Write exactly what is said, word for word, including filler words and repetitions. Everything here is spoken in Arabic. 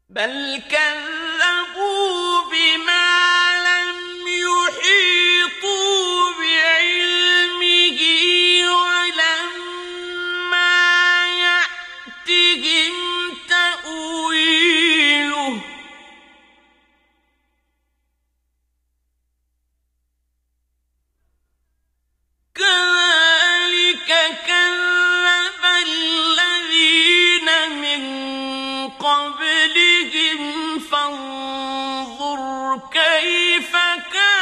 بل كذبوا بما لم يحيطوا بعلمه ولما يأتهم تأويله كذلك كذب الذين من قبلهم فانظر كيف كان